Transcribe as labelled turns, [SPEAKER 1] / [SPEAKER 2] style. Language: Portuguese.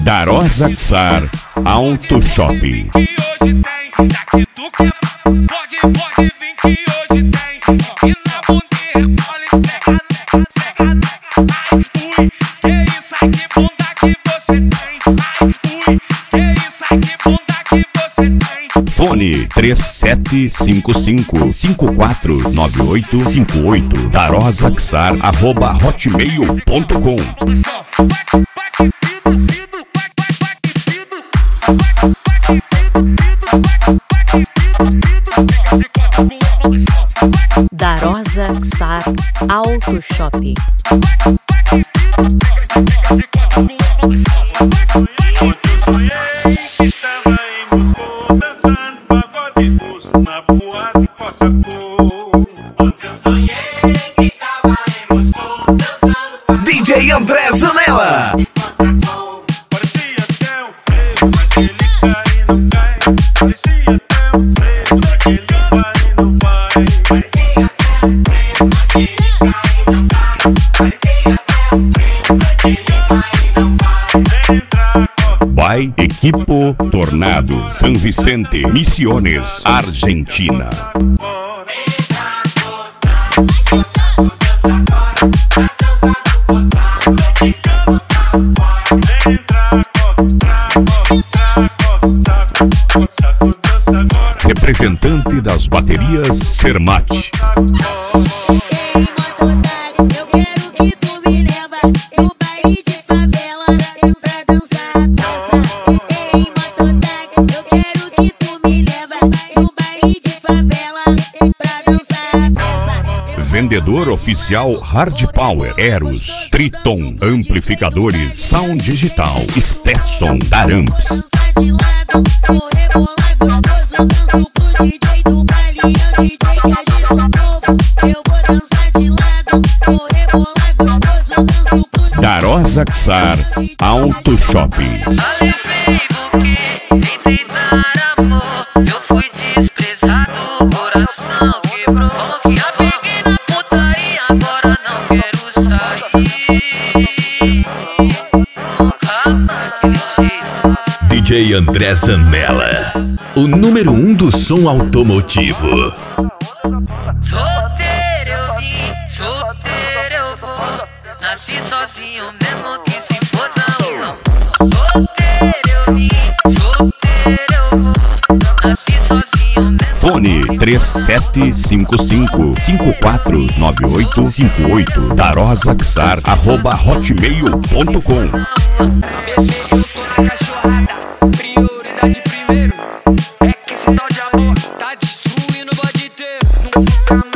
[SPEAKER 1] Darosa Xar Auto Shop.
[SPEAKER 2] Que hoje tem, daqui tu quer, pode vir que hoje tem. E na bunda rebola e seca. Ai, ui, que isso aí, que bunda que você tem. Ai, ui, que isso aí, que bunda que você tem.
[SPEAKER 1] Fone 3755-549858 darosaxar@hotmail.com.
[SPEAKER 3] Darosa Xar Auto Shop.
[SPEAKER 2] Estava em Moscou dançando pagode russo na boate Cossacô. Ontem eu sonhei que estava em Moscou dançando pagode
[SPEAKER 4] DJ André Zanella.
[SPEAKER 2] Parecia até um freio, mas ele cai e não cai. Parecia até um freio, mas ele vai e não vai. Parecia até um freio, mas ele cai e não cai. Parecia até um freio, mas ele vai e não vai. Entra
[SPEAKER 1] By Equipo Tornado, San Vicente, Misiones, Argentina. Representante das baterias Sermate.
[SPEAKER 5] Ei, mototáxi, eu quero que tu me leva no baile de favela pra dançar a peça. Ei, mototáxi, eu quero que tu me leva no baile de favela pra dançar a peça.
[SPEAKER 1] Vendedor oficial Hard Power, Eros, Triton, Amplificadores, Sound Digital, Stetson, Daramps.
[SPEAKER 5] Dança de lado, vou rebolar gostoso, danço pro DJ do baile, é o DJ que agita o povo. Eu vou dançar de lado, vou rebolar gostoso, danço pro DJ.
[SPEAKER 1] Darosa Xar Auto Shop.
[SPEAKER 6] Alivei porque tentei dar amor. Eu fui desprezado, o coração quebrou. Me apeguei na putaria, agora não quero sair. Nunca mais
[SPEAKER 4] DJ André Zanella, o número 1 do som automotivo.
[SPEAKER 6] solteiro eu vim, solteiro eu vou. Nasci sozinho mesmo que se for não. Solteiro eu vim, solteiro eu vou. Nasci sozinho mesmo.
[SPEAKER 1] Fone 3755-549858 darosaxar@hotmail.com.
[SPEAKER 7] Bebê, eu tô na cachorrada, prioridade primeiro. É que esse tal de amor tá destruindo o bode inteiro. Nunca mais